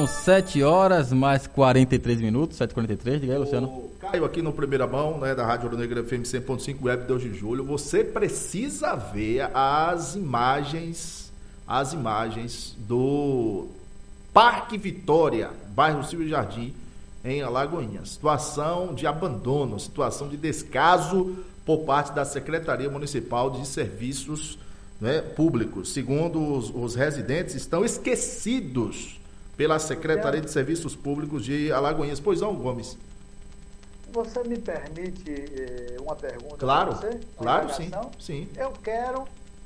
São 7 horas mais 43 minutos, 7h43, diga aí, Luciano. O Caio aqui no Primeira Mão, né, da Rádio Ouro Negro FM 100.5 Web 2 de Julho. Você precisa ver as imagens do Parque Vitória, bairro Silvio Jardim, em Alagoinhas. Situação de abandono, situação de descaso por parte da Secretaria Municipal de Serviços, né, Públicos. Segundo os residentes, estão esquecidos pela Secretaria de Serviços Públicos de Alagoinhas. Pois não, Gomes? Você me permite uma pergunta? Claro, para você? claro, sim. Eu quero.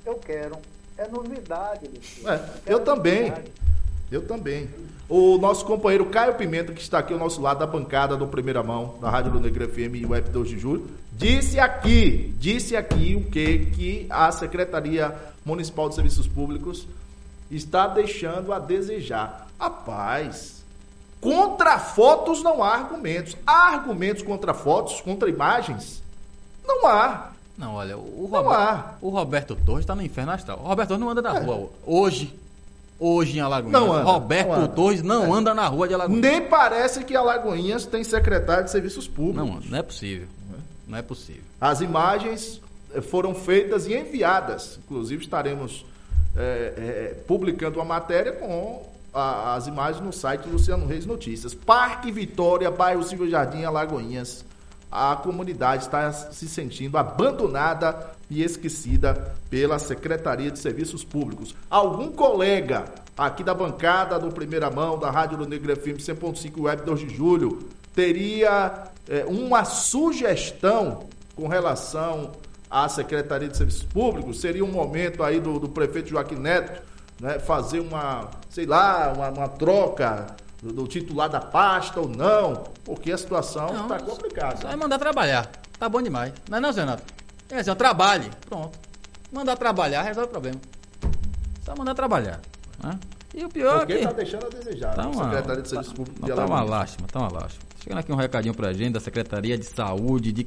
É novidade, Luciano. Eu também. O nosso companheiro Caio Pimenta, que está aqui ao nosso lado, da bancada do Primeira Mão, da Rádio Ouro Negro FM e Web 2 de Julho, disse aqui o que a Secretaria Municipal de Serviços Públicos está deixando a desejar. Rapaz, contra fotos não há argumentos. Há argumentos contra fotos, contra imagens? Não há. Não, olha, o Roberto Torres está no inferno astral. O Roberto Torres não anda na rua hoje em Alagoinhas. Não anda, Roberto Torres não anda na rua de Alagoinhas. Nem parece que Alagoinhas tem secretário de Serviços Públicos. Não é possível. Não é possível. As imagens foram feitas e enviadas. Inclusive estaremos publicando uma matéria com as imagens no site Luciano Reis Notícias. Parque Vitória, bairro Silvio Jardim, Alagoinhas. A comunidade está se sentindo abandonada e esquecida pela Secretaria de Serviços Públicos. Algum colega aqui da bancada do Primeira Mão, da Rádio Ouro Negro FM 100.5 Web 2 de Julho, teria uma sugestão com relação à Secretaria de Serviços Públicos? Seria um momento aí do prefeito Joaquim Neto, né, fazer uma troca do titular da pasta ou não, porque a situação está complicada. Só é mandar trabalhar, tá bom demais. Não é, Zé Renato? Trabalhe, pronto. Mandar trabalhar resolve o problema. Só mandar trabalhar, né? E o pior porque é que... está deixando a desejar, a Secretaria de Serviços Públicos de Alagoinhas. Alagoinhas. Tá uma lástima. Chegando aqui um recadinho pra gente da Secretaria de Saúde de